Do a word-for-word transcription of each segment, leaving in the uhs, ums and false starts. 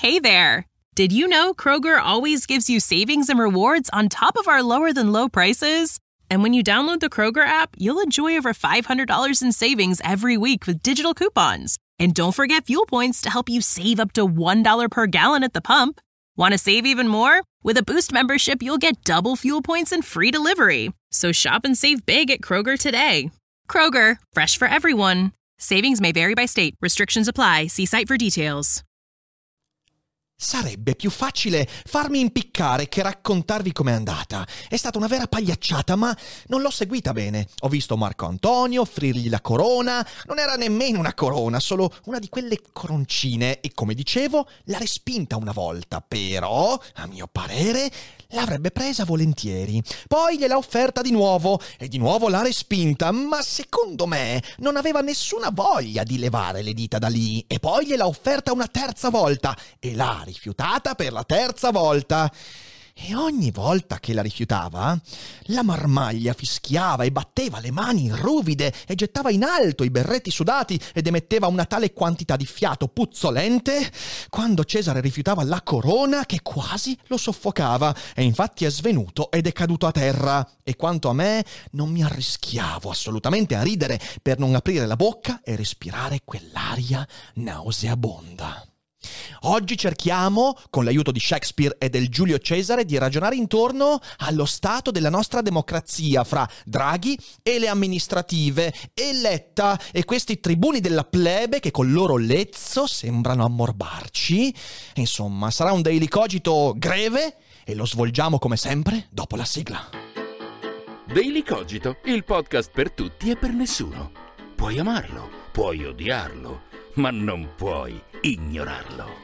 Hey there! Did you know Kroger always gives you savings and rewards on top of our lower-than-low prices? And when you download the Kroger app, you'll enjoy over five hundred dollars in savings every week with digital coupons. And don't forget fuel points to help you save up to one dollar per gallon at the pump. Want to save even more? With a Boost membership, you'll get double fuel points and free delivery. So shop and save big at Kroger today. Kroger, fresh for everyone. Savings may vary by state. Restrictions apply. See site for details. Sarebbe più facile farmi impiccare che raccontarvi com'è andata. È stata una vera pagliacciata, ma non l'ho seguita bene. Ho visto Marco Antonio offrirgli la corona. Non era nemmeno una corona, solo una di quelle coroncine. E come dicevo, l'ha respinta una volta. Però, a mio parere, l'avrebbe presa volentieri. Poi gliel'ha offerta di nuovo e di nuovo l'ha respinta, ma secondo me non aveva nessuna voglia di levare le dita da lì. E poi gliel'ha offerta una terza volta e l'ha rifiutata per la terza volta. E ogni volta che la rifiutava, la marmaglia fischiava e batteva le mani ruvide e gettava in alto i berretti sudati ed emetteva una tale quantità di fiato puzzolente quando Cesare rifiutava la corona che quasi lo soffocava, e infatti è svenuto ed è caduto a terra. E quanto a me, non mi arrischiavo assolutamente a ridere per non aprire la bocca e respirare quell'aria nauseabonda. Oggi cerchiamo, con l'aiuto di Shakespeare e del Giulio Cesare, di ragionare intorno allo stato della nostra democrazia fra Draghi e le amministrative e Letta e questi tribuni della plebe che col loro lezzo sembrano ammorbarci. Insomma, sarà un Daily Cogito greve e lo svolgiamo come sempre dopo la sigla. Daily Cogito, il podcast per tutti e per nessuno. Puoi amarlo, puoi odiarlo, ma non puoi ignorarlo.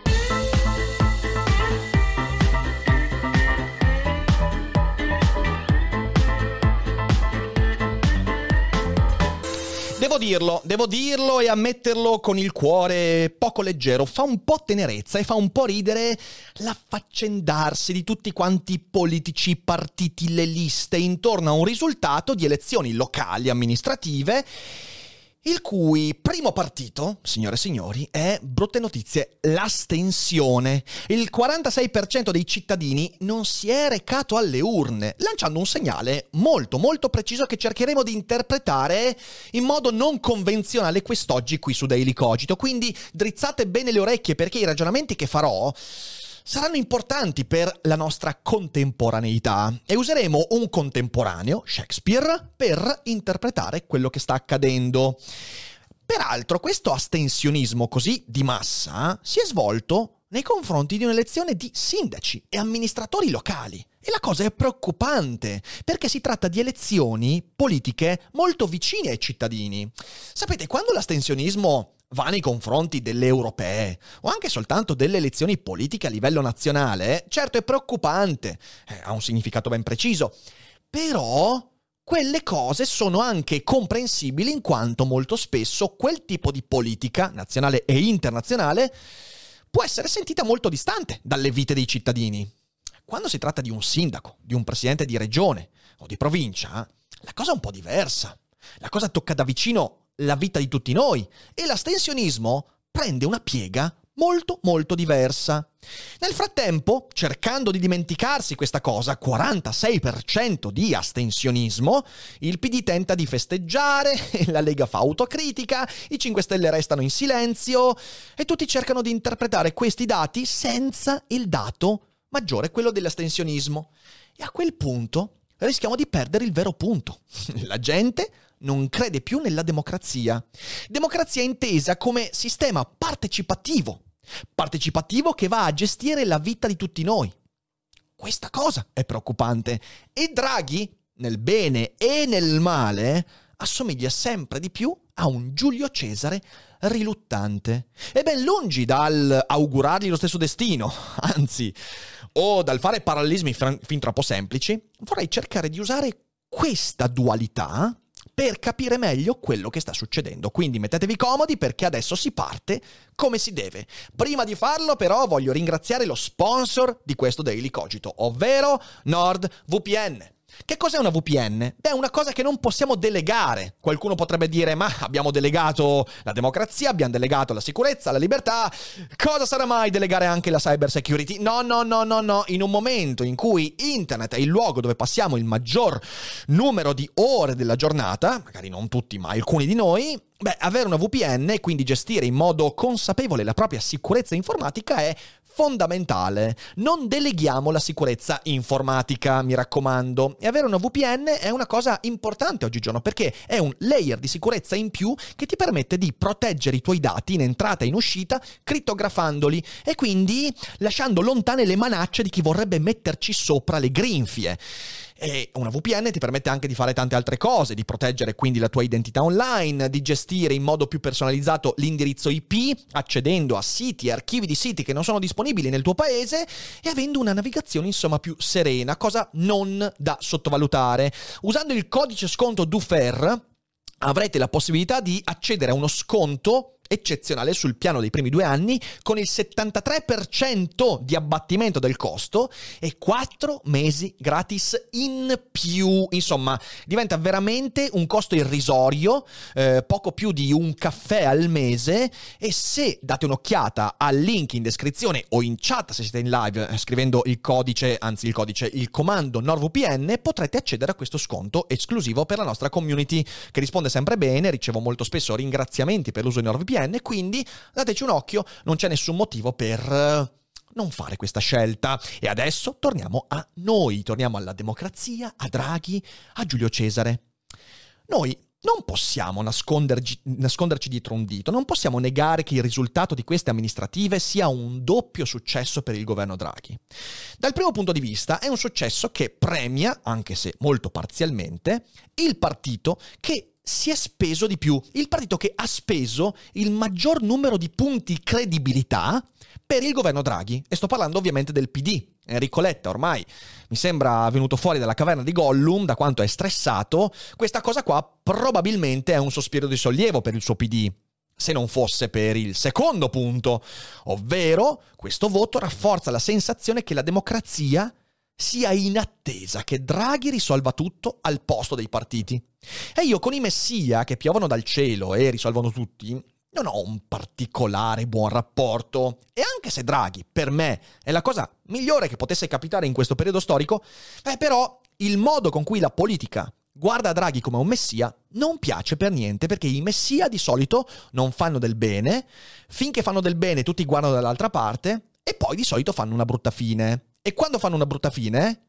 Devo dirlo, devo dirlo e ammetterlo con il cuore poco leggero. Fa un po' tenerezza e fa un po' ridere l'affaccendarsi di tutti quanti politici, partiti, le liste intorno a un risultato di elezioni locali amministrative il cui primo partito, signore e signori, è, brutte notizie, l'astensione. Il quarantasei per cento dei cittadini non si è recato alle urne, lanciando un segnale molto molto preciso che cercheremo di interpretare in modo non convenzionale quest'oggi qui su Daily Cogito. Quindi drizzate bene le orecchie, perché i ragionamenti che farò saranno importanti per la nostra contemporaneità e useremo un contemporaneo, Shakespeare, per interpretare quello che sta accadendo. Peraltro, questo astensionismo così di massa si è svolto nei confronti di un'elezione di sindaci e amministratori locali. E la cosa è preoccupante, perché si tratta di elezioni politiche molto vicine ai cittadini. Sapete, quando l'astensionismo va nei confronti delle europee o anche soltanto delle elezioni politiche a livello nazionale, certo è preoccupante, eh, ha un significato ben preciso, però quelle cose sono anche comprensibili in quanto molto spesso quel tipo di politica, nazionale e internazionale, può essere sentita molto distante dalle vite dei cittadini. Quando si tratta di un sindaco, di un presidente di regione o di provincia, la cosa è un po' diversa. La cosa tocca da vicino la vita di tutti noi e l'astensionismo prende una piega molto molto diversa. Nel frattempo, cercando di dimenticarsi questa cosa, quarantasei per cento di astensionismo, il P D tenta di festeggiare, la Lega fa autocritica, i cinque Stelle restano in silenzio e tutti cercano di interpretare questi dati senza il dato maggiore, quello dell'astensionismo. E a quel punto rischiamo di perdere il vero punto. La gente non crede più nella democrazia. Democrazia intesa come sistema partecipativo. Partecipativo che va a gestire la vita di tutti noi. Questa cosa è preoccupante. E Draghi, nel bene e nel male, assomiglia sempre di più a un Giulio Cesare riluttante. E ben lungi dal augurargli lo stesso destino, anzi, o dal fare parallelismi fin, fin troppo semplici, vorrei cercare di usare questa dualità per capire meglio quello che sta succedendo. Quindi mettetevi comodi, perché adesso si parte come si deve. Prima di farlo però voglio ringraziare lo sponsor di questo Daily Cogito, ovvero NordVPN. Che cos'è una V P N? Beh, è una cosa che non possiamo delegare. Qualcuno potrebbe dire, ma abbiamo delegato la democrazia, abbiamo delegato la sicurezza, la libertà, cosa sarà mai delegare anche la cyber security? No, no, no, no, no. In un momento in cui internet è il luogo dove passiamo il maggior numero di ore della giornata, magari non tutti, ma alcuni di noi, beh, avere una V P N e quindi gestire in modo consapevole la propria sicurezza informatica è fondamentale. Non deleghiamo la sicurezza informatica, mi raccomando. E avere una V P N è una cosa importante oggigiorno perché è un layer di sicurezza in più che ti permette di proteggere i tuoi dati in entrata e in uscita crittografandoli e quindi lasciando lontane le manacce di chi vorrebbe metterci sopra le grinfie. E una V P N ti permette anche di fare tante altre cose, di proteggere quindi la tua identità online, di gestire in modo più personalizzato l'indirizzo I P, accedendo a siti e archivi di siti che non sono disponibili nel tuo paese e avendo una navigazione insomma più serena, cosa non da sottovalutare. Usando il codice sconto DUFER avrete la possibilità di accedere a uno sconto eccezionale sul piano dei primi due anni con il settantatré per cento di abbattimento del costo e quattro mesi gratis in più. Insomma, diventa veramente un costo irrisorio, eh, poco più di un caffè al mese, e se date un'occhiata al link in descrizione o in chat se siete in live scrivendo il codice, anzi il codice, il comando NordVPN, potrete accedere a questo sconto esclusivo per la nostra community che risponde sempre bene. Ricevo molto spesso ringraziamenti per l'uso di NordVPN, quindi dateci un occhio, non c'è nessun motivo per non fare questa scelta. E adesso torniamo a noi, torniamo alla democrazia, a Draghi, a Giulio Cesare. Noi non possiamo nasconderci, nasconderci dietro un dito, non possiamo negare che il risultato di queste amministrative sia un doppio successo per il governo Draghi. Dal primo punto di vista è un successo che premia, anche se molto parzialmente, il partito che si è speso di più, il partito che ha speso il maggior numero di punti credibilità per il governo Draghi. E sto parlando ovviamente del P D. Enrico Letta ormai mi sembra venuto fuori dalla caverna di Gollum da quanto è stressato. Questa cosa qua probabilmente è un sospiro di sollievo per il suo P D, se non fosse per il secondo punto, ovvero questo voto rafforza la sensazione che la democrazia sia in attesa che Draghi risolva tutto al posto dei partiti. E io con i messia che piovono dal cielo e risolvono tutti non ho un particolare buon rapporto. E anche se Draghi, per me, è la cosa migliore che potesse capitare in questo periodo storico, eh, però il modo con cui la politica guarda Draghi come un messia non piace per niente, perché i messia di solito non fanno del bene, finché fanno del bene tutti guardano dall'altra parte e poi di solito fanno una brutta fine. E quando fanno una brutta fine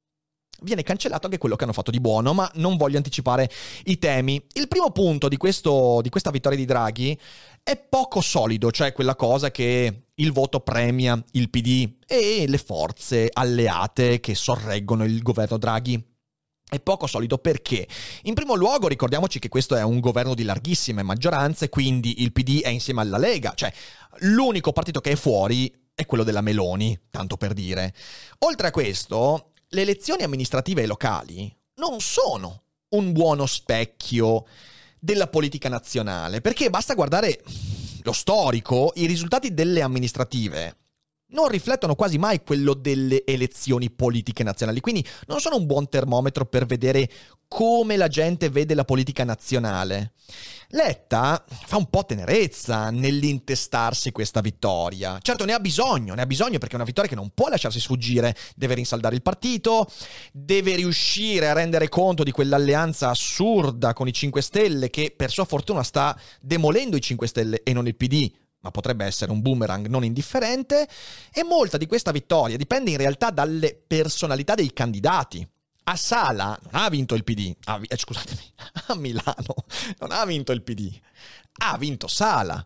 viene cancellato anche quello che hanno fatto di buono, ma non voglio anticipare i temi. Il primo punto di, questo, di questa vittoria di Draghi è poco solido, cioè quella cosa che il voto premia il P D e le forze alleate che sorreggono il governo Draghi. È poco solido perché, in primo luogo, ricordiamoci che questo è un governo di larghissime maggioranze, quindi il P D è insieme alla Lega, cioè l'unico partito che è fuori è quello della Meloni, tanto per dire. Oltre a questo, le elezioni amministrative e locali non sono un buono specchio della politica nazionale, perché basta guardare lo storico, i risultati delle amministrative non riflettono quasi mai quello delle elezioni politiche nazionali, quindi non sono un buon termometro per vedere come la gente vede la politica nazionale. Letta fa un po' tenerezza nell'intestarsi questa vittoria. Certo, ne ha bisogno, ne ha bisogno perché è una vittoria che non può lasciarsi sfuggire. Deve rinsaldare il partito, deve riuscire a rendere conto di quell'alleanza assurda con i cinque Stelle che per sua fortuna sta demolendo i cinque Stelle e non il P D, ma potrebbe essere un boomerang non indifferente. E molta di questa vittoria dipende in realtà dalle personalità dei candidati. A Sala non ha vinto il P D, ha, eh, scusatemi, a Milano non ha vinto il P D, ha vinto Sala.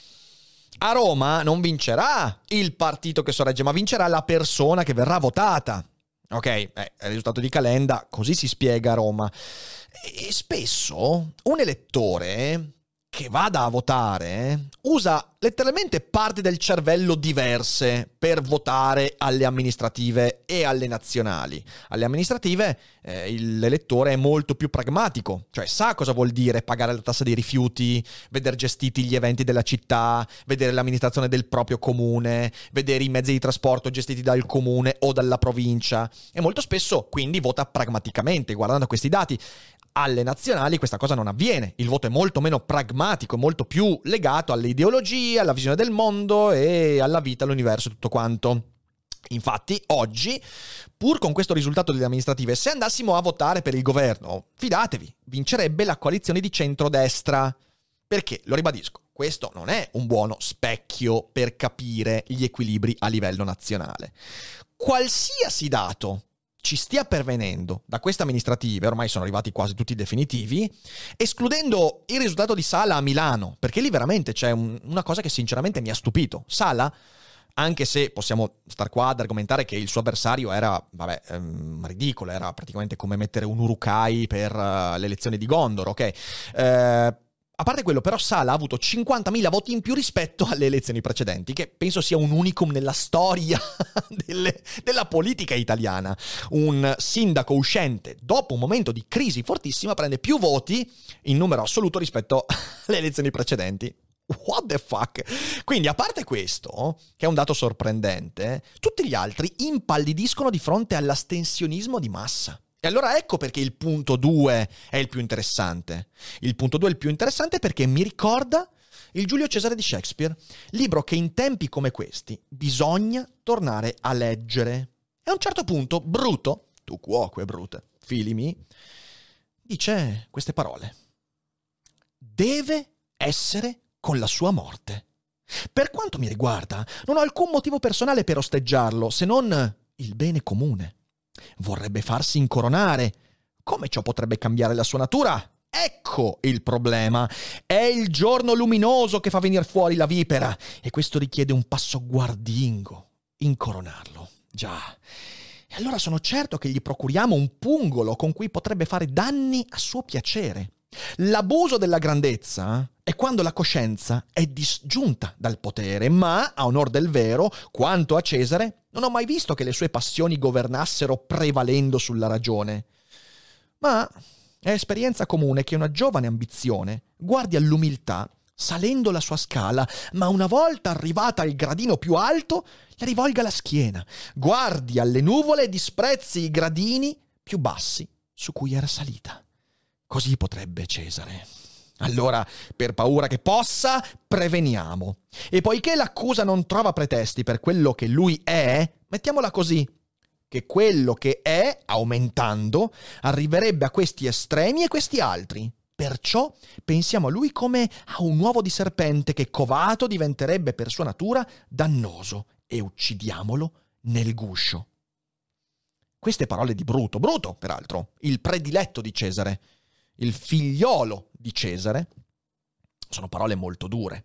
A Roma non vincerà il partito che sorregge, ma vincerà la persona che verrà votata. Ok, eh, il risultato di Calenda, così si spiega a Roma. E spesso un elettore che vada a votare usa letteralmente parti del cervello diverse per votare alle amministrative e alle nazionali. Alle amministrative eh, l'elettore è molto più pragmatico, cioè sa cosa vuol dire pagare la tassa dei rifiuti, vedere gestiti gli eventi della città, vedere l'amministrazione del proprio comune, vedere i mezzi di trasporto gestiti dal comune o dalla provincia, e molto spesso quindi vota pragmaticamente guardando questi dati. Alle nazionali questa cosa non avviene, il voto è molto meno pragmatico, molto più legato alle ideologie, alla visione del mondo e alla vita, all'universo e tutto quanto. Infatti oggi, pur con questo risultato delle amministrative, se andassimo a votare per il governo, fidatevi, vincerebbe la coalizione di centrodestra. Perché, lo ribadisco, questo non è un buono specchio per capire gli equilibri a livello nazionale. Qualsiasi dato ci stia pervenendo da queste amministrative, ormai sono arrivati quasi tutti definitivi, escludendo il risultato di Sala a Milano, perché lì veramente c'è un, una cosa che sinceramente mi ha stupito. Sala, anche se possiamo star qua ad argomentare che il suo avversario era, vabbè, ehm, ridicolo, era praticamente come mettere un Urukai per uh, le elezioni di Gondor, ok? Eh, A parte quello, però, Sala ha avuto cinquantamila voti in più rispetto alle elezioni precedenti, che penso sia un unicum nella storia delle, della politica italiana. Un sindaco uscente, dopo un momento di crisi fortissima, prende più voti in numero assoluto rispetto alle elezioni precedenti. What the fuck? Quindi, a parte questo, che è un dato sorprendente, tutti gli altri impallidiscono di fronte all'astensionismo di massa. E allora ecco perché il punto due è il più interessante. Il punto due è il più interessante perché mi ricorda il Giulio Cesare di Shakespeare, libro che in tempi come questi bisogna tornare a leggere. E a un certo punto Bruto, tu cuoque Brute, filimi, dice queste parole: deve essere con la sua morte. Per quanto mi riguarda, non ho alcun motivo personale per osteggiarlo, se non il bene comune. Vorrebbe farsi incoronare. Come ciò potrebbe cambiare la sua natura? Ecco il problema. È il giorno luminoso che fa venire fuori la vipera, e questo richiede un passo guardingo. Incoronarlo. Già. E allora sono certo che gli procuriamo un pungolo con cui potrebbe fare danni a suo piacere. L'abuso della grandezza è quando la coscienza è disgiunta dal potere, ma, a onor del vero, quanto a Cesare, non ho mai visto che le sue passioni governassero prevalendo sulla ragione. Ma è esperienza comune che una giovane ambizione guardi all'umiltà salendo la sua scala, ma una volta arrivata al gradino più alto, le rivolga la schiena, guardi alle nuvole e disprezzi i gradini più bassi su cui era salita. Così potrebbe Cesare. Allora, per paura che possa, preveniamo. E poiché l'accusa non trova pretesti per quello che lui è, mettiamola così, che quello che è, aumentando, arriverebbe a questi estremi e questi altri. Perciò pensiamo a lui come a un uovo di serpente che, covato, diventerebbe per sua natura dannoso, e uccidiamolo nel guscio. Queste parole di Bruto, Bruto, peraltro, il prediletto di Cesare, il figliolo di Cesare, sono parole molto dure.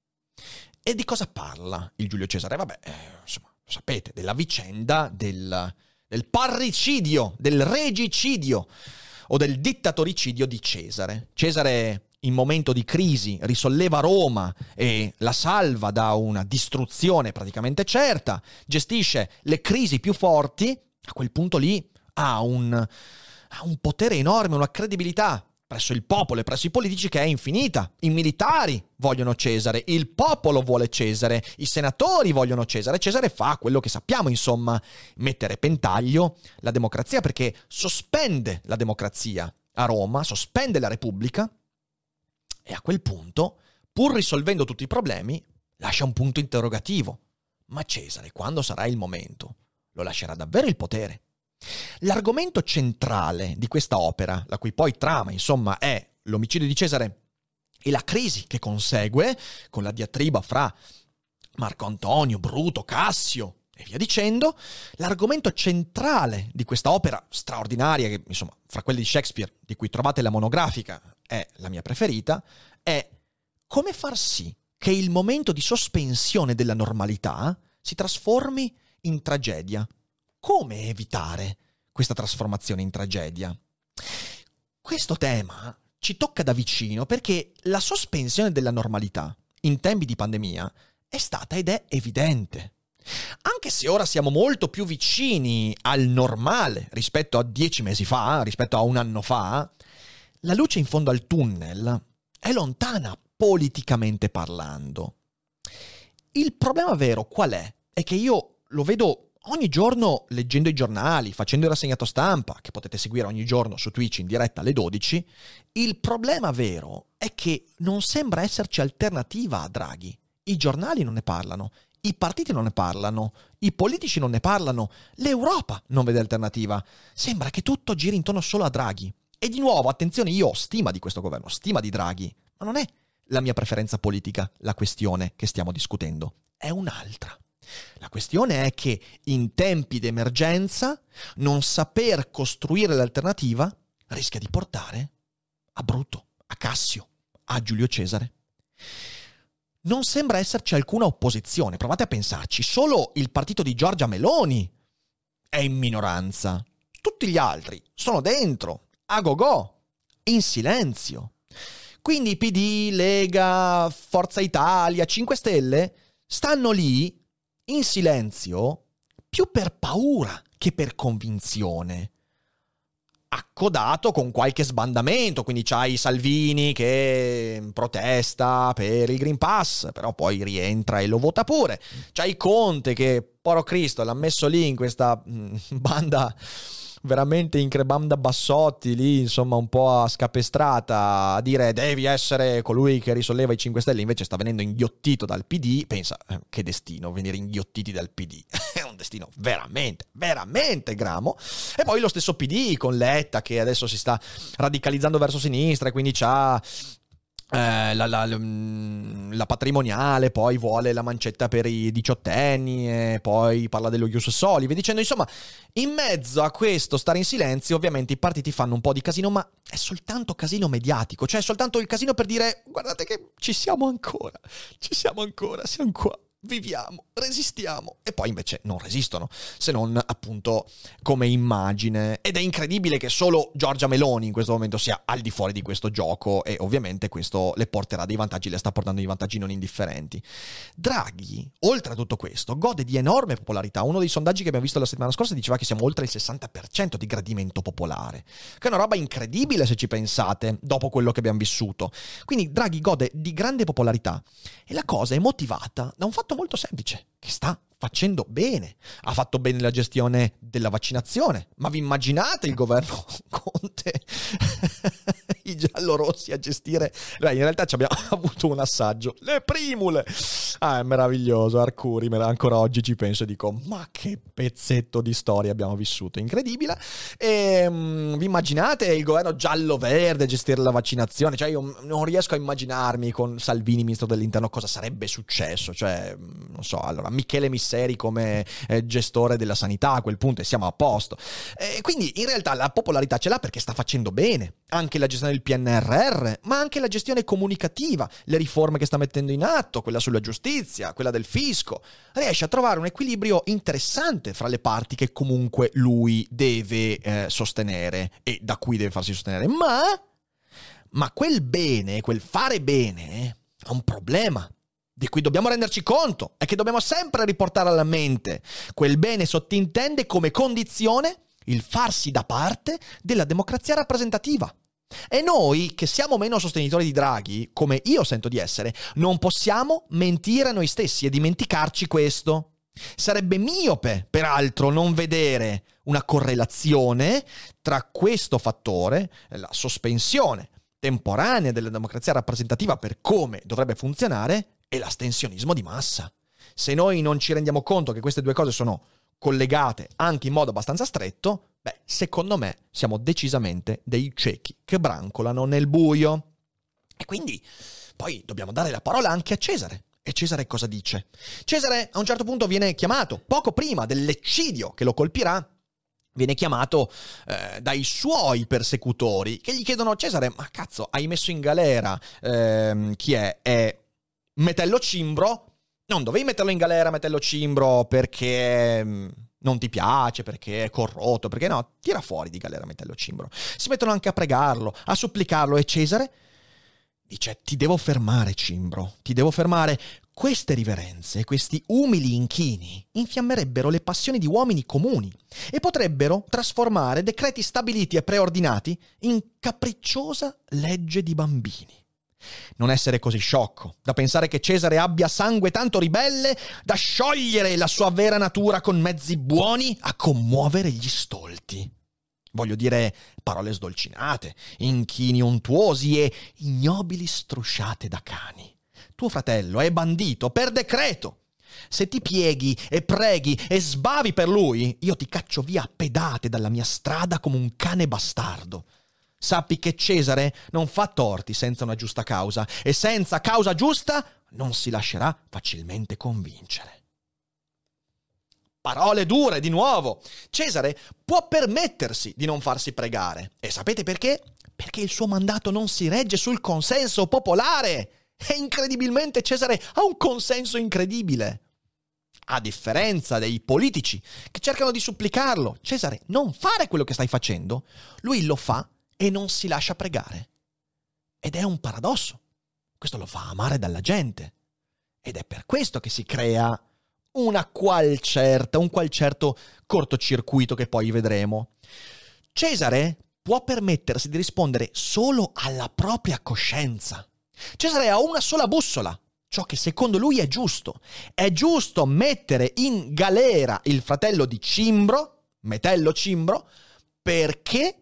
E di cosa parla il Giulio Cesare? Vabbè, eh, insomma, lo sapete, della vicenda del, del parricidio, del regicidio o del dittatoricidio di Cesare. Cesare, in momento di crisi, risolleva Roma e la salva da una distruzione praticamente certa, gestisce le crisi più forti. A quel punto lì ha un... ha un potere enorme, una credibilità presso il popolo e presso i politici che è infinita. I militari vogliono Cesare, il popolo vuole Cesare, i senatori vogliono Cesare. Cesare fa quello che sappiamo, insomma, mettere pentaglio la democrazia, perché sospende la democrazia a Roma, sospende la Repubblica, e a quel punto, pur risolvendo tutti i problemi, lascia un punto interrogativo. Ma Cesare, quando sarà il momento, lo lascerà davvero il potere? L'argomento centrale di questa opera, la cui poi trama, insomma, è l'omicidio di Cesare e la crisi che consegue, con la diatriba fra Marco Antonio, Bruto, Cassio e via dicendo, l'argomento centrale di questa opera straordinaria, che insomma, fra quelle di Shakespeare, di cui trovate la monografica, è la mia preferita, è come far sì che il momento di sospensione della normalità si trasformi in tragedia. Come evitare questa trasformazione in tragedia? Questo tema ci tocca da vicino perché la sospensione della normalità in tempi di pandemia è stata ed è evidente. Anche se ora siamo molto più vicini al normale rispetto a dieci mesi fa, rispetto a un anno fa, la luce in fondo al tunnel è lontana politicamente parlando. Il problema vero qual è? È che io lo vedo ogni giorno leggendo i giornali, facendo il rassegnato stampa, che potete seguire ogni giorno su Twitch in diretta alle dodici, il problema vero è che non sembra esserci alternativa a Draghi. I giornali non ne parlano, i partiti non ne parlano, i politici non ne parlano, l'Europa non vede alternativa. Sembra che tutto giri intorno solo a Draghi. E di nuovo, attenzione, io ho stima di questo governo, stima di Draghi, ma non è la mia preferenza politica la questione che stiamo discutendo, è un'altra. La questione è che in tempi di emergenza non saper costruire l'alternativa rischia di portare a Bruto, a Cassio, a Giulio Cesare. Non sembra esserci alcuna opposizione, provate a pensarci, solo il partito di Giorgia Meloni è in minoranza, tutti gli altri sono dentro, a go-go, in silenzio. Quindi P D, Lega, Forza Italia, cinque Stelle stanno lì in silenzio più per paura che per convinzione. Accodato con qualche sbandamento, quindi c'hai Salvini che protesta per il Green Pass, però poi rientra e lo vota pure. C'hai Conte che, poro Cristo, l'ha messo lì in questa mh, banda veramente increbanda Bassotti, lì insomma un po' a scapestrata, a dire devi essere colui che risolleva i cinque Stelle, invece sta venendo inghiottito dal P D. Pensa, eh, che destino venire inghiottiti dal P D, è un destino veramente, veramente gramo. E poi lo stesso P D con Letta che adesso si sta radicalizzando verso sinistra e quindi c'ha Eh, la, la, la patrimoniale, poi vuole la mancetta per i diciottenni e poi parla dello ius soli, vi dicendo, insomma, in mezzo a questo stare in silenzio ovviamente i partiti fanno un po' di casino, ma è soltanto casino mediatico, cioè è soltanto il casino per dire guardate che ci siamo ancora, ci siamo ancora, siamo qua, viviamo, resistiamo, e poi invece non resistono, se non appunto come immagine. Ed è incredibile che solo Giorgia Meloni in questo momento sia al di fuori di questo gioco, e ovviamente questo le porterà dei vantaggi, le sta portando dei vantaggi non indifferenti. Draghi, oltre a tutto questo, gode di enorme popolarità. Uno dei sondaggi che abbiamo visto la settimana scorsa diceva che siamo oltre il sessanta per cento di gradimento popolare, che è una roba incredibile se ci pensate, dopo quello che abbiamo vissuto. Quindi Draghi gode di grande popolarità e la cosa è motivata da un fatto molto semplice, che sta facendo bene. Ha fatto bene la gestione della vaccinazione, ma vi immaginate il governo Conte, i giallorossi a gestire? Beh, in realtà ci abbiamo avuto un assaggio, le primule. Ah, è meraviglioso, Arcuri, ancora oggi ci penso e dico, ma che pezzetto di storia abbiamo vissuto, incredibile. E um, vi immaginate il governo giallo-verde a gestire la vaccinazione? Cioè io non riesco a immaginarmi con Salvini ministro dell'interno cosa sarebbe successo, cioè non so, allora Michele Misseri come eh, gestore della sanità, a quel punto e siamo a posto. E quindi in realtà la popolarità ce l'ha perché sta facendo bene anche la gestione del P N R R, ma anche la gestione comunicativa, le riforme che sta mettendo in atto, quella sulla giustizia, quella del fisco. Riesce a trovare un equilibrio interessante fra le parti che comunque lui deve eh, sostenere e da cui deve farsi sostenere. Ma, ma quel bene, quel fare bene è un problema di cui dobbiamo renderci conto e che dobbiamo sempre riportare alla mente. Quel bene sottintende come condizione il farsi da parte della democrazia rappresentativa. E noi, che siamo meno sostenitori di Draghi, come io sento di essere, non possiamo mentire a noi stessi e dimenticarci questo. Sarebbe miope, peraltro, non vedere una correlazione tra questo fattore, la sospensione temporanea della democrazia rappresentativa per come dovrebbe funzionare, e l'astensionismo di massa. Se noi non ci rendiamo conto che queste due cose sono collegate anche in modo abbastanza stretto, beh, secondo me siamo decisamente dei ciechi che brancolano nel buio. E quindi poi dobbiamo dare la parola anche a Cesare. E Cesare cosa dice? Cesare a un certo punto viene chiamato, poco prima dell'eccidio che lo colpirà, viene chiamato eh, dai suoi persecutori che gli chiedono: Cesare, ma cazzo, hai messo in galera ehm, chi è? È Metello Cimbro? Non dovevi metterlo in galera Metello Cimbro perché Non ti piace perché è corrotto, perché no, tira fuori di galera Metello Cimbro. Si mettono anche a pregarlo, a supplicarlo, e Cesare dice: ti devo fermare, Cimbro, ti devo fermare. Queste riverenze, questi umili inchini infiammerebbero le passioni di uomini comuni e potrebbero trasformare decreti stabiliti e preordinati in capricciosa legge di bambini. Non essere così sciocco da pensare che Cesare abbia sangue tanto ribelle da sciogliere la sua vera natura con mezzi buoni a commuovere gli stolti. Voglio dire, parole sdolcinate, inchini untuosi e ignobili strusciate da cani. Tuo fratello è bandito per decreto. Se ti pieghi e preghi e sbavi per lui, io ti caccio via a pedate dalla mia strada come un cane bastardo. Sappi che Cesare non fa torti senza una giusta causa, e senza causa giusta non si lascerà facilmente convincere. Parole dure di nuovo. Cesare può permettersi di non farsi pregare. E sapete perché? Perché il suo mandato non si regge sul consenso popolare. E incredibilmente Cesare ha un consenso incredibile. A differenza dei politici che cercano di supplicarlo: Cesare, non fare quello che stai facendo. Lui lo fa e non si lascia pregare. Ed è un paradosso. Questo lo fa amare dalla gente. Ed è per questo che si crea una qual certa, un qual certo cortocircuito che poi vedremo. Cesare può permettersi di rispondere solo alla propria coscienza. Cesare ha una sola bussola: ciò che secondo lui è giusto. È giusto mettere in galera il fratello di Cimbro, Metello Cimbro, perché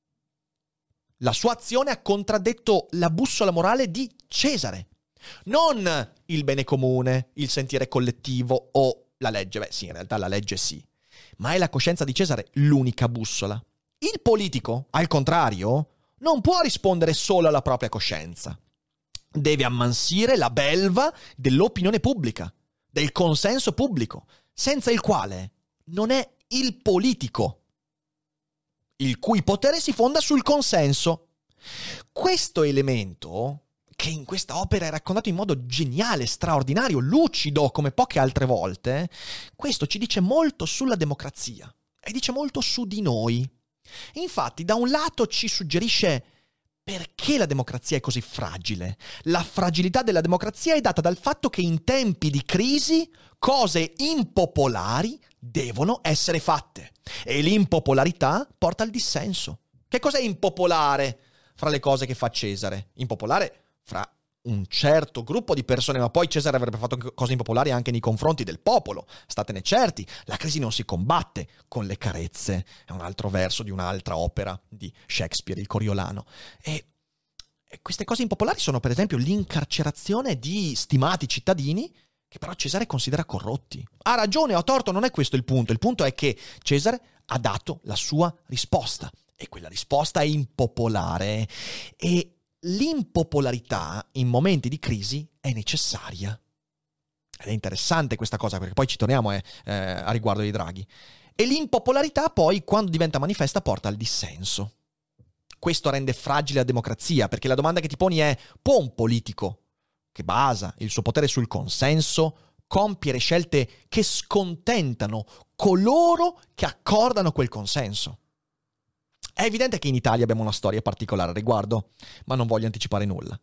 la sua azione ha contraddetto la bussola morale di Cesare. Non il bene comune, il sentire collettivo o la legge. Beh sì, in realtà la legge sì. Ma è la coscienza di Cesare l'unica bussola. Il politico, al contrario, non può rispondere solo alla propria coscienza. Deve ammansire la belva dell'opinione pubblica, del consenso pubblico, senza il quale non è il politico, il cui potere si fonda sul consenso. Questo elemento, che in questa opera è raccontato in modo geniale, straordinario, lucido come poche altre volte, questo ci dice molto sulla democrazia e dice molto su di noi. Infatti, da un lato ci suggerisce perché la democrazia è così fragile. La fragilità della democrazia è data dal fatto che in tempi di crisi cose impopolari devono essere fatte. E l'impopolarità porta al dissenso. Che cos'è impopolare fra le cose che fa Cesare? Impopolare fra un certo gruppo di persone, ma poi Cesare avrebbe fatto cose impopolari anche nei confronti del popolo. Statene certi, la crisi non si combatte con le carezze. È un altro verso di un'altra opera di Shakespeare, il Coriolano. E queste cose impopolari sono per esempio l'incarcerazione di stimati cittadini che però Cesare considera corrotti. Ha ragione o ha torto, non è questo il punto. Il punto è che Cesare ha dato la sua risposta e quella risposta è impopolare, e l'impopolarità in momenti di crisi è necessaria. Ed è interessante questa cosa, perché poi ci torniamo eh, eh, a riguardo dei draghi. E l'impopolarità poi, quando diventa manifesta, porta al dissenso. Questo rende fragile la democrazia, perché la domanda che ti poni è: può un politico che basa il suo potere sul consenso compiere scelte che scontentano coloro che accordano quel consenso? È evidente che in Italia abbiamo una storia particolare a riguardo, ma non voglio anticipare nulla.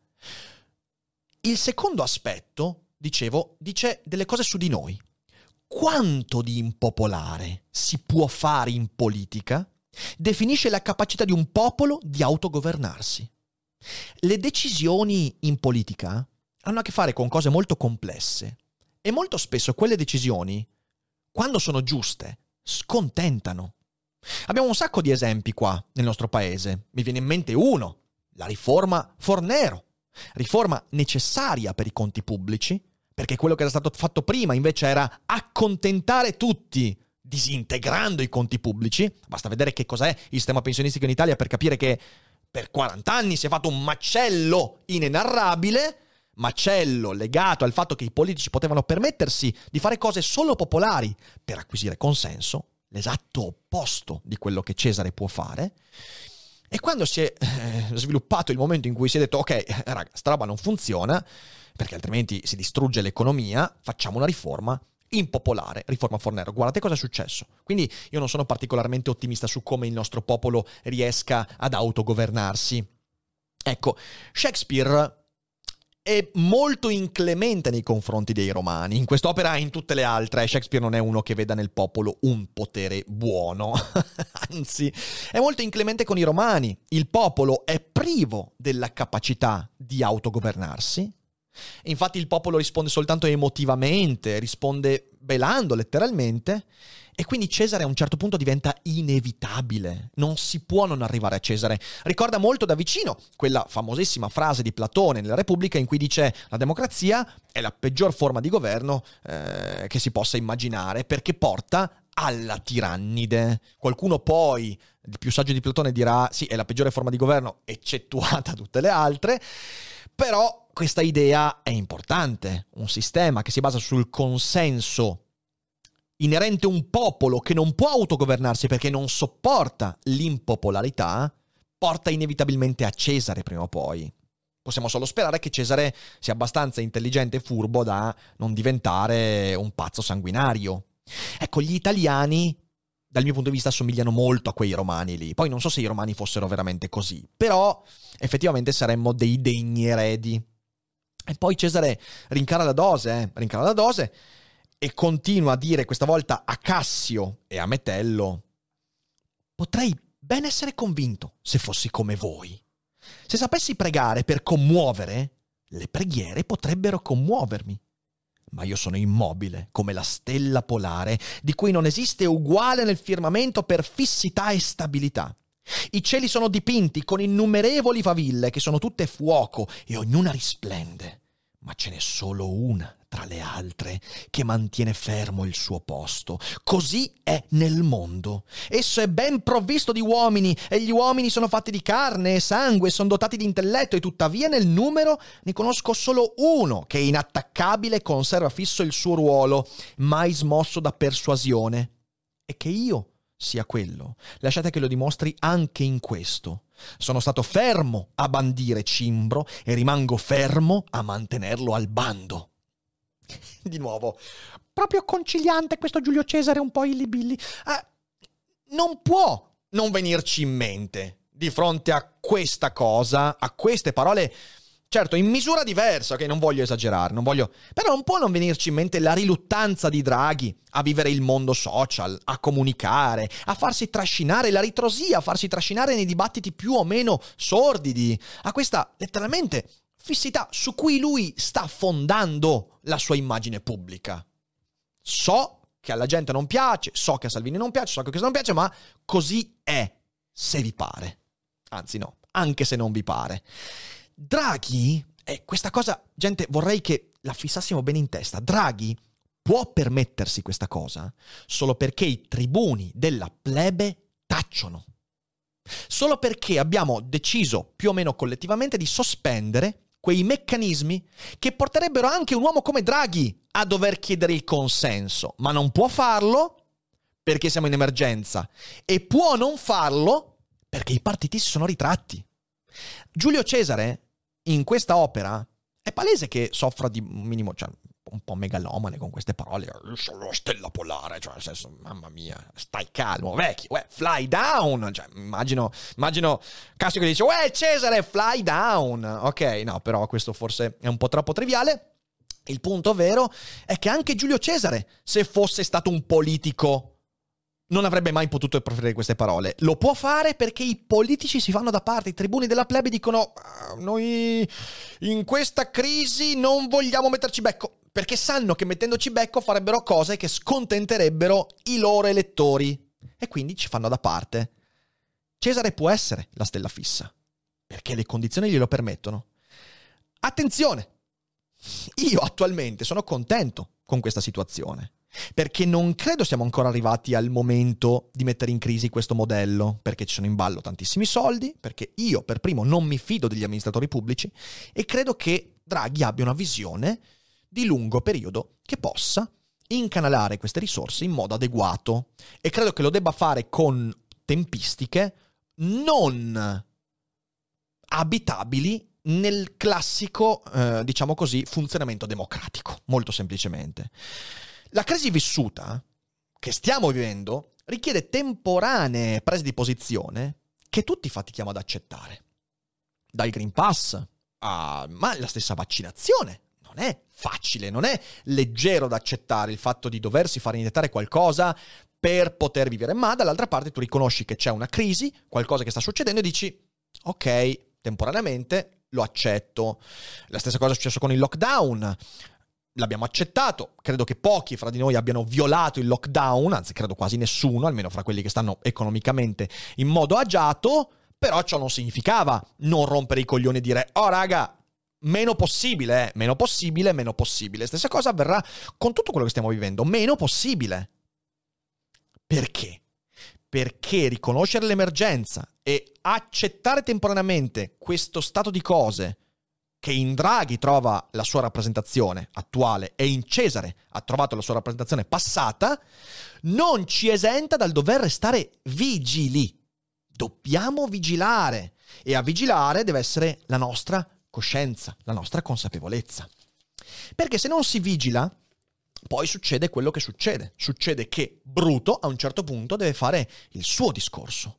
Il secondo aspetto, dicevo, dice delle cose su di noi. Quanto di impopolare si può fare in politica definisce la capacità di un popolo di autogovernarsi. Le decisioni in politica hanno a che fare con cose molto complesse e molto spesso quelle decisioni, quando sono giuste, scontentano. Abbiamo un sacco di esempi qua nel nostro paese. Mi viene in mente uno, la riforma Fornero. Riforma necessaria per i conti pubblici, perché quello che era stato fatto prima invece era accontentare tutti, disintegrando i conti pubblici. Basta vedere che cos'è il sistema pensionistico in Italia per capire che per quaranta anni si è fatto un macello inenarrabile, macello legato al fatto che i politici potevano permettersi di fare cose solo popolari per acquisire consenso, l'esatto opposto di quello che Cesare può fare. E quando si è eh, sviluppato il momento in cui si è detto: ok, raga, sta roba non funziona, perché altrimenti si distrugge l'economia, facciamo una riforma, impopolare riforma Fornero. Guardate cosa è successo. Quindi io non sono particolarmente ottimista su come il nostro popolo riesca ad autogovernarsi. Ecco, Shakespeare è molto inclemente nei confronti dei romani. In quest'opera e in tutte le altre, Shakespeare non è uno che veda nel popolo un potere buono. Anzi, è molto inclemente con i romani. Il popolo è privo della capacità di autogovernarsi. Infatti il popolo risponde soltanto emotivamente, risponde belando letteralmente, e quindi Cesare a un certo punto diventa inevitabile. Non si può non arrivare a Cesare. Ricorda molto da vicino quella famosissima frase di Platone nella Repubblica in cui dice: la democrazia è la peggior forma di governo eh, che si possa immaginare, perché porta alla tirannide. Qualcuno poi, il più saggio di Platone, dirà sì, è la peggiore forma di governo eccettuata tutte le altre. Però questa idea è importante. Un sistema che si basa sul consenso inerente a un popolo che non può autogovernarsi perché non sopporta l'impopolarità, porta inevitabilmente a Cesare prima o poi. Possiamo solo sperare che Cesare sia abbastanza intelligente e furbo da non diventare un pazzo sanguinario. Ecco, gli italiani, dal mio punto di vista, assomigliano molto a quei romani lì. Poi non so se i romani fossero veramente così, però effettivamente saremmo dei degni eredi. E poi Cesare rincara la dose, eh? rincara la dose e continua a dire, questa volta a Cassio e a Metello: potrei ben essere convinto se fossi come voi. Se sapessi pregare per commuovere, le preghiere potrebbero commuovermi. Ma io sono immobile, come la stella polare, di cui non esiste uguale nel firmamento per fissità e stabilità. I cieli sono dipinti con innumerevoli faville, che sono tutte fuoco, e ognuna risplende. Ma ce n'è solo una tra le altre che mantiene fermo il suo posto. Così è nel mondo. Esso è ben provvisto di uomini, e gli uomini sono fatti di carne e sangue, sono dotati di intelletto, e tuttavia nel numero ne conosco solo uno che è inattaccabile e conserva fisso il suo ruolo, mai smosso da persuasione. E che io sia quello. Lasciate che lo dimostri anche in questo. Sono stato fermo a bandire Cimbro e rimango fermo a mantenerlo al bando. Di nuovo, proprio conciliante questo Giulio Cesare un po' illibilli. Ah, non può non venirci in mente di fronte a questa cosa, a queste parole, certo in misura diversa, ok, non voglio esagerare, non voglio, però non può non venirci in mente la riluttanza di Draghi a vivere il mondo social, a comunicare, a farsi trascinare, la ritrosia, a farsi trascinare nei dibattiti più o meno sordidi, a questa letteralmente fissità su cui lui sta fondando la sua immagine pubblica. So che alla gente non piace, so che a Salvini non piace, so che a questo non piace, ma così è, se vi pare. Anzi no, anche se non vi pare. Draghi, e questa cosa, gente, vorrei che la fissassimo bene in testa, Draghi può permettersi questa cosa solo perché i tribuni della plebe tacciono. Solo perché abbiamo deciso più o meno collettivamente di sospendere quei meccanismi che porterebbero anche un uomo come Draghi a dover chiedere il consenso, ma non può farlo perché siamo in emergenza e può non farlo perché i partiti si sono ritratti. Giulio Cesare in questa opera è palese che soffra di un minimo, cioè un po' megalomane con queste parole, sono stella polare, cioè nel senso, mamma mia, stai calmo, vecchio, uè, fly down, cioè immagino, immagino Cassio che dice, uè Cesare, fly down, ok, no, però questo forse è un po' troppo triviale. Il punto vero è che anche Giulio Cesare, se fosse stato un politico, non avrebbe mai potuto proferire queste parole. Lo può fare perché i politici si fanno da parte, i tribuni della plebe dicono ah, noi in questa crisi non vogliamo metterci becco, perché sanno che mettendoci becco farebbero cose che scontenterebbero i loro elettori e quindi ci fanno da parte. Cesare può essere la stella fissa perché le condizioni glielo permettono. Attenzione! Io attualmente sono contento con questa situazione, perché non credo siamo ancora arrivati al momento di mettere in crisi questo modello, perché ci sono in ballo tantissimi soldi, perché io per primo non mi fido degli amministratori pubblici e credo che Draghi abbia una visione di lungo periodo che possa incanalare queste risorse in modo adeguato e credo che lo debba fare con tempistiche non abitabili nel classico, eh, diciamo così, funzionamento democratico, molto semplicemente. La crisi vissuta, che stiamo vivendo, richiede temporanee prese di posizione che tutti fatichiamo ad accettare. Dal Green Pass a ma la stessa vaccinazione. Non è facile, non è leggero da accettare il fatto di doversi fare iniettare qualcosa per poter vivere, ma dall'altra parte tu riconosci che c'è una crisi, qualcosa che sta succedendo e dici ok, temporaneamente lo accetto. La stessa cosa è successo con il lockdown. L'abbiamo accettato, credo che pochi fra di noi abbiano violato il lockdown, anzi credo quasi nessuno, almeno fra quelli che stanno economicamente in modo agiato, però ciò non significava non rompere i coglioni e dire oh raga, meno possibile, eh, meno possibile, meno possibile. Stessa cosa avverrà con tutto quello che stiamo vivendo, meno possibile. Perché? Perché riconoscere l'emergenza e accettare temporaneamente questo stato di cose che in Draghi trova la sua rappresentazione attuale e in Cesare ha trovato la sua rappresentazione passata, non ci esenta dal dover restare vigili. Dobbiamo vigilare e a vigilare deve essere la nostra coscienza, la nostra consapevolezza. Perché se non si vigila, poi succede quello che succede. Succede che Bruto a un certo punto deve fare il suo discorso.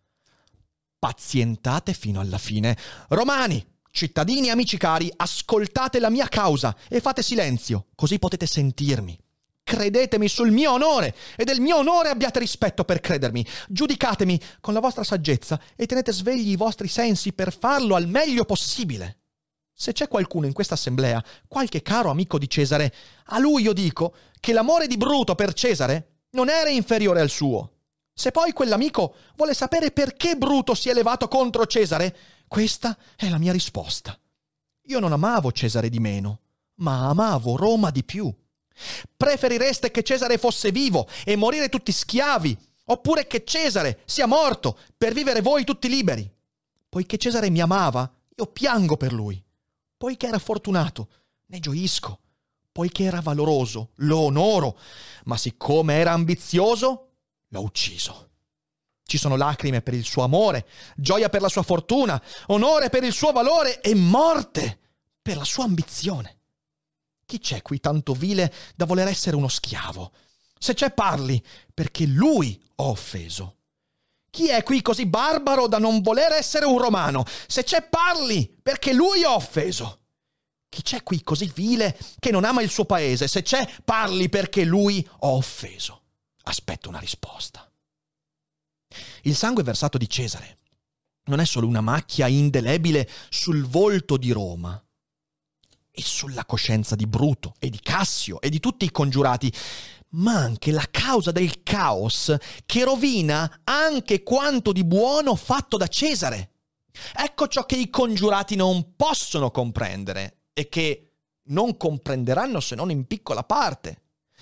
Pazientate fino alla fine. Romani, cittadini, amici cari, ascoltate la mia causa e fate silenzio, così potete sentirmi. Credetemi sul mio onore e del mio onore abbiate rispetto per credermi. Giudicatemi con la vostra saggezza e tenete svegli i vostri sensi per farlo al meglio possibile. Se c'è qualcuno in questa assemblea, qualche caro amico di Cesare, a lui io dico che l'amore di Bruto per Cesare non era inferiore al suo. Se poi quell'amico vuole sapere perché Bruto si è levato contro Cesare, questa è la mia risposta. Io non amavo Cesare di meno, ma amavo Roma di più. Preferireste che Cesare fosse vivo e morire tutti schiavi, oppure che Cesare sia morto per vivere voi tutti liberi? Poiché Cesare mi amava, io piango per lui. Poiché era fortunato, ne gioisco. Poiché era valoroso, lo onoro. Ma siccome era ambizioso, l'ho ucciso. Ci sono lacrime per il suo amore, gioia per la sua fortuna, onore per il suo valore e morte per la sua ambizione. Chi c'è qui tanto vile da voler essere uno schiavo? Se c'è parli, perché lui ho offeso. Chi è qui così barbaro da non voler essere un romano? Se c'è parli, perché lui ho offeso. Chi c'è qui così vile che non ama il suo paese? Se c'è parli, perché lui ho offeso. Aspetto una risposta. Il sangue versato di Cesare non è solo una macchia indelebile sul volto di Roma e sulla coscienza di Bruto e di Cassio e di tutti i congiurati, ma anche la causa del caos che rovina anche quanto di buono fatto da Cesare. Ecco ciò che i congiurati non possono comprendere e che non comprenderanno se non in piccola parte.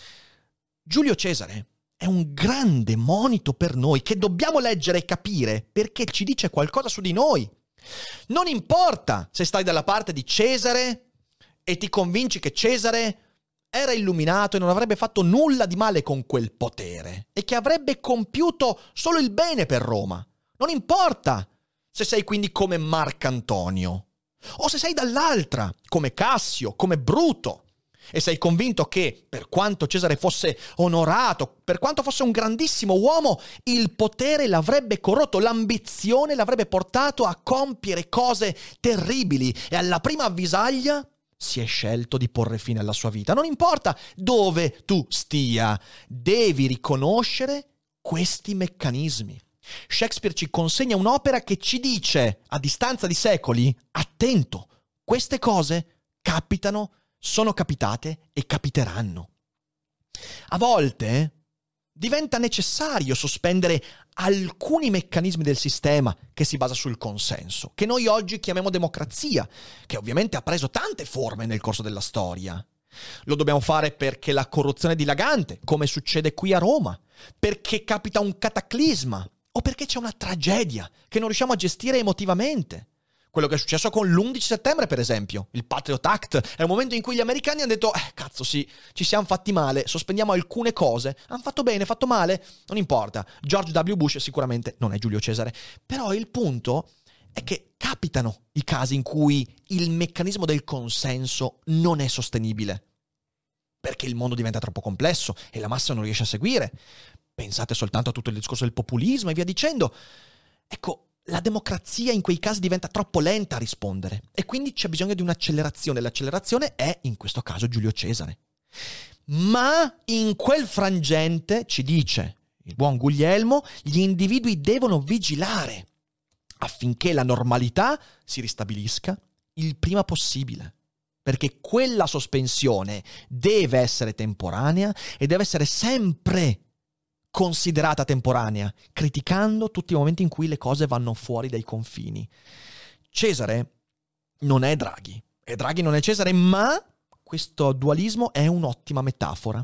Giulio Cesare è un grande monito per noi che dobbiamo leggere e capire perché ci dice qualcosa su di noi. Non importa se stai dalla parte di Cesare e ti convinci che Cesare era illuminato e non avrebbe fatto nulla di male con quel potere e che avrebbe compiuto solo il bene per Roma. Non importa se sei quindi come Marcantonio o se sei dall'altra, come Cassio, come Bruto, e sei convinto che, per quanto Cesare fosse onorato, per quanto fosse un grandissimo uomo, il potere l'avrebbe corrotto, l'ambizione l'avrebbe portato a compiere cose terribili e alla prima avvisaglia si è scelto di porre fine alla sua vita. Non importa dove tu stia, devi riconoscere questi meccanismi. Shakespeare ci consegna un'opera che ci dice, a distanza di secoli, attento, queste cose capitano, sono capitate e capiteranno. A volte diventa necessario sospendere alcuni meccanismi del sistema che si basa sul consenso, che noi oggi chiamiamo democrazia, che ovviamente ha preso tante forme nel corso della storia. Lo dobbiamo fare perché la corruzione è dilagante, come succede qui a Roma, perché capita un cataclisma o perché c'è una tragedia che non riusciamo a gestire emotivamente. Quello che è successo con l'undici settembre, per esempio, il Patriot Act, è un momento in cui gli americani hanno detto eh, cazzo sì, ci siamo fatti male, sospendiamo alcune cose, hanno fatto bene, fatto male, non importa. George W. Bush sicuramente non è Giulio Cesare, però il punto è che capitano i casi in cui il meccanismo del consenso non è sostenibile. perché il mondo diventa troppo complesso e la massa non riesce a seguire. Pensate soltanto a tutto il discorso del populismo e via dicendo. Ecco, la democrazia in quei casi diventa troppo lenta a rispondere e quindi c'è bisogno di un'accelerazione. L'accelerazione è, in questo caso, Giulio Cesare. Ma in quel frangente, ci dice il buon Guglielmo, gli individui devono vigilare affinché la normalità si ristabilisca il prima possibile. Perché quella sospensione deve essere temporanea e deve essere sempre considerata temporanea, criticando tutti i momenti in cui le cose vanno fuori dai confini. Cesare non è Draghi, e Draghi non è Cesare, ma questo dualismo è un'ottima metafora.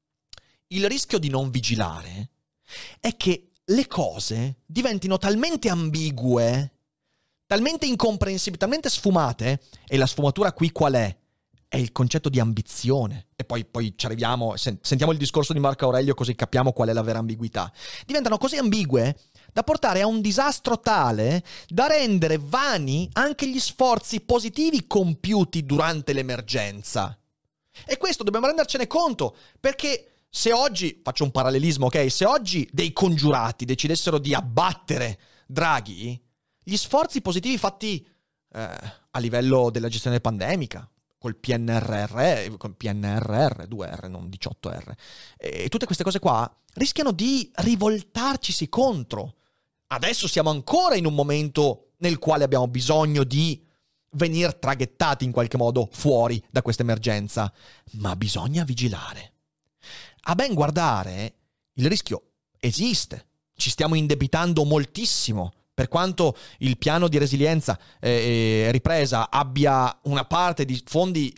Il rischio di non vigilare è che le cose diventino talmente ambigue, talmente incomprensibili, talmente sfumate, e la sfumatura qui qual è? È il concetto di ambizione. E poi, poi ci arriviamo, sentiamo il discorso di Marco Aurelio così capiamo qual è la vera ambiguità. Diventano così ambigue da portare a un disastro tale da rendere vani anche gli sforzi positivi compiuti durante l'emergenza. E questo dobbiamo rendercene conto, perché se oggi, faccio un parallelismo, ok? Se oggi dei congiurati decidessero di abbattere Draghi, gli sforzi positivi fatti eh, a livello della gestione pandemica, col P N R R, col P N R R, due R, non diciotto R, e tutte queste cose qua rischiano di rivoltarcisi contro. Adesso siamo ancora in un momento nel quale abbiamo bisogno di venire traghettati in qualche modo fuori da questa emergenza, ma bisogna vigilare. A ben guardare, il rischio esiste, ci stiamo indebitando moltissimo. Per quanto il piano di resilienza e eh, ripresa abbia una parte di fondi,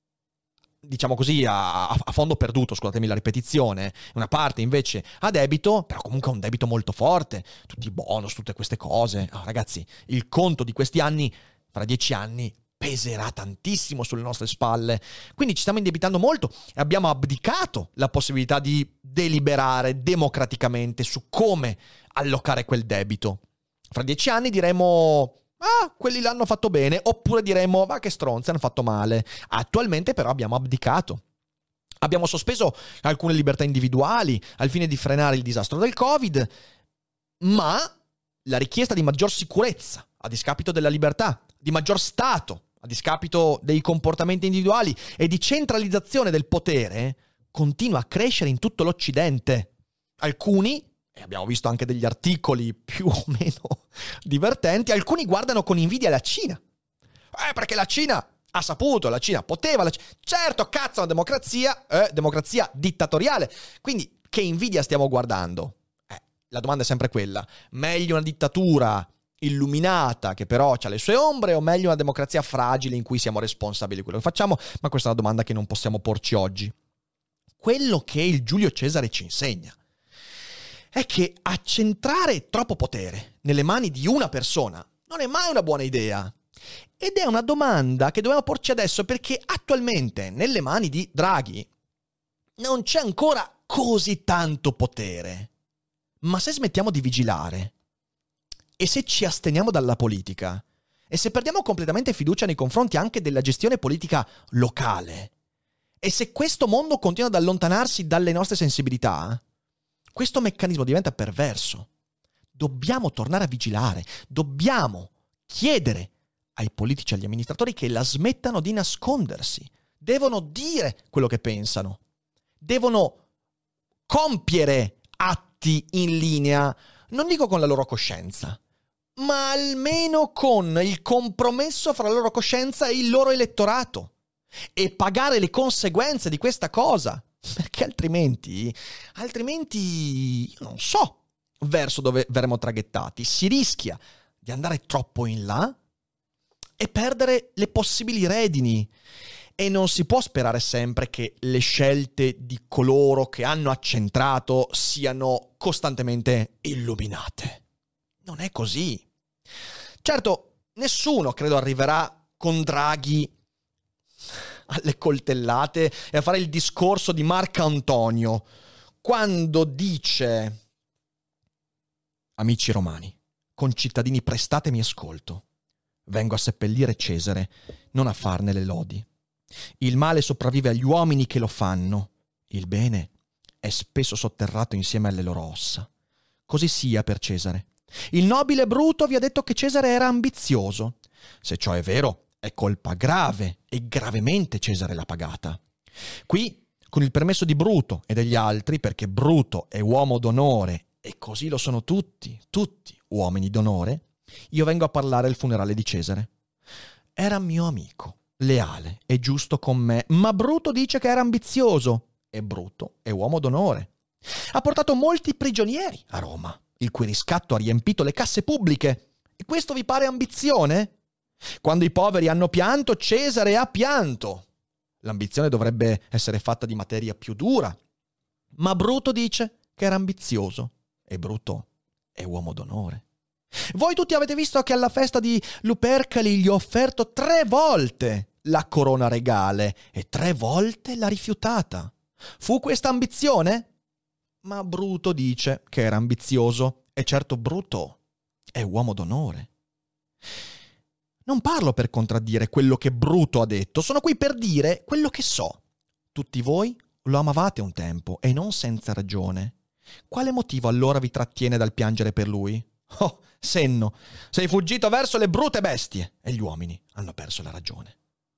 diciamo così, a, a fondo perduto, scusatemi la ripetizione, una parte invece a debito, però comunque un debito molto forte, tutti i bonus, tutte queste cose. Oh, ragazzi, il conto di questi anni, fra dieci anni, peserà tantissimo sulle nostre spalle. Quindi ci stiamo indebitando molto e abbiamo abdicato la possibilità di deliberare democraticamente su come allocare quel debito. Fra dieci anni diremo, ah, quelli l'hanno fatto bene, oppure diremo, va che stronzi, hanno fatto male. Attualmente però abbiamo abdicato. Abbiamo sospeso alcune libertà individuali al fine di frenare il disastro del Covid, ma la richiesta di maggior sicurezza a discapito della libertà, di maggior Stato a discapito dei comportamenti individuali e di centralizzazione del potere continua a crescere in tutto l'Occidente. Alcuni, e abbiamo visto anche degli articoli più o meno divertenti, alcuni guardano con invidia la Cina. Eh, perché la Cina ha saputo, la Cina poteva, la C- certo, cazzo, una democrazia, eh, democrazia dittatoriale. Quindi, che invidia stiamo guardando? Eh, la domanda è sempre quella. Meglio una dittatura illuminata che però ha le sue ombre, o meglio una democrazia fragile in cui siamo responsabili di quello che facciamo? Ma questa è una domanda che non possiamo porci oggi. Quello che il Giulio Cesare ci insegna è che accentrare troppo potere nelle mani di una persona non è mai una buona idea. Ed è una domanda che dobbiamo porci adesso, perché attualmente nelle mani di Draghi non c'è ancora così tanto potere. Ma se smettiamo di vigilare, e se ci asteniamo dalla politica, e se perdiamo completamente fiducia nei confronti anche della gestione politica locale, e se questo mondo continua ad allontanarsi dalle nostre sensibilità, questo meccanismo diventa perverso. Dobbiamo tornare a vigilare, dobbiamo chiedere ai politici e agli amministratori che la smettano di nascondersi, devono dire quello che pensano, devono compiere atti in linea, non dico con la loro coscienza, ma almeno con il compromesso fra la loro coscienza e il loro elettorato, e pagare le conseguenze di questa cosa. Perché altrimenti, altrimenti, io non so verso dove verremo traghettati. Si rischia di andare troppo in là e perdere le possibili redini. E non si può sperare sempre che le scelte di coloro che hanno accentrato siano costantemente illuminate. Non è così. Certo, nessuno credo arriverà con Draghi alle coltellate e a fare il discorso di Marco Antonio quando dice: amici romani, concittadini, prestatemi ascolto, vengo a seppellire Cesare, non a farne le lodi. Il male sopravvive agli uomini che lo fanno. Il bene è spesso sotterrato insieme alle loro ossa. Così sia per Cesare. Il nobile Bruto vi ha detto che Cesare era ambizioso. Se ciò è vero, è colpa grave e gravemente Cesare l'ha pagata. Qui, con il permesso di Bruto e degli altri, perché Bruto è uomo d'onore e così lo sono tutti, tutti uomini d'onore, io vengo a parlare al funerale di Cesare. Era mio amico, leale e giusto con me, ma Bruto dice che era ambizioso e Bruto è uomo d'onore. Ha portato molti prigionieri a Roma, il cui riscatto ha riempito le casse pubbliche. E questo vi pare ambizione? Quando i poveri hanno pianto, Cesare ha pianto. L'ambizione dovrebbe essere fatta di materia più dura. Ma Bruto dice che era ambizioso e Bruto è uomo d'onore. Voi tutti avete visto che alla festa di Lupercali gli ho offerto tre volte la corona regale e tre volte l'ha rifiutata. Fu questa ambizione? Ma Bruto dice che era ambizioso e certo Bruto è uomo d'onore. Non parlo per contraddire quello che Bruto ha detto, sono qui per dire quello che so. Tutti voi lo amavate un tempo e non senza ragione. Quale motivo allora vi trattiene dal piangere per lui? Oh, senno, sei fuggito verso le brute bestie e gli uomini hanno perso la ragione.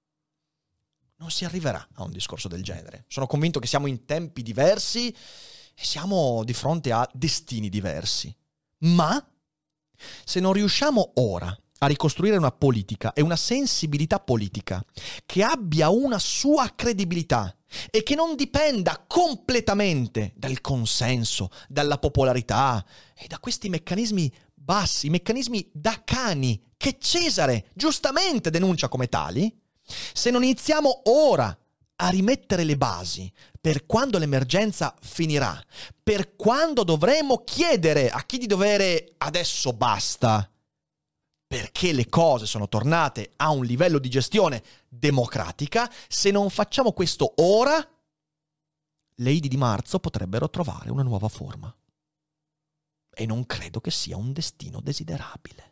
Non si arriverà a un discorso del genere. Sono convinto che siamo in tempi diversi e siamo di fronte a destini diversi. Ma se non riusciamo ora a ricostruire una politica e una sensibilità politica che abbia una sua credibilità e che non dipenda completamente dal consenso, dalla popolarità e da questi meccanismi bassi, meccanismi da cani che Cesare giustamente denuncia come tali, se non iniziamo ora a rimettere le basi per quando l'emergenza finirà, per quando dovremo chiedere a chi di dovere adesso basta, perché le cose sono tornate a un livello di gestione democratica, se non facciamo questo ora, le Idi di marzo potrebbero trovare una nuova forma. E non credo che sia un destino desiderabile.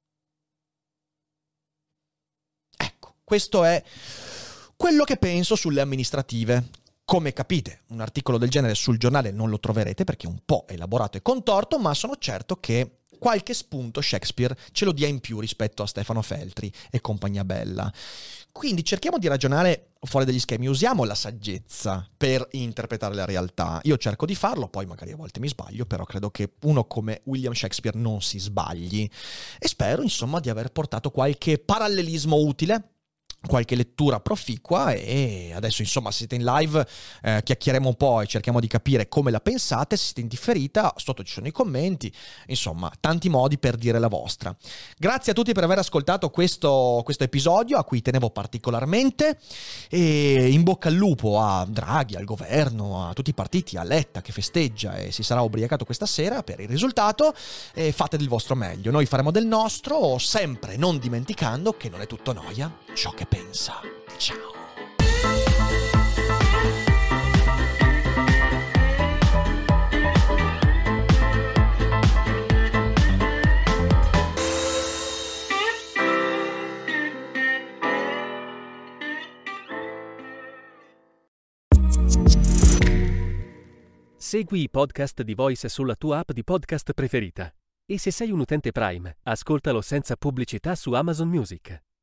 Ecco, questo è quello che penso sulle amministrative. Come capite, un articolo del genere sul giornale non lo troverete perché è un po' elaborato e contorto, ma sono certo che qualche spunto Shakespeare ce lo dia in più rispetto a Stefano Feltri e compagnia bella. Quindi cerchiamo di ragionare fuori dagli schemi, usiamo la saggezza per interpretare la realtà. Io cerco di farlo, poi magari a volte mi sbaglio, però credo che uno come William Shakespeare non si sbagli. E spero, insomma, di aver portato qualche parallelismo utile, qualche lettura proficua, e adesso insomma se siete in live eh, chiacchieriamo un po' e cerchiamo di capire come la pensate. Se siete in differita, sotto ci sono i commenti, insomma tanti modi per dire la vostra. Grazie a tutti per aver ascoltato questo, questo episodio a cui tenevo particolarmente, e in bocca al lupo a Draghi, al governo, a tutti i partiti, a Letta che festeggia e si sarà ubriacato questa sera per il risultato, e fate del vostro meglio, noi faremo del nostro, sempre non dimenticando che non è tutto noia ciò che pensa. Ciao. Segui i podcast di Voice sulla tua app di podcast preferita. E se sei un utente Prime, ascoltalo senza pubblicità su Amazon Music.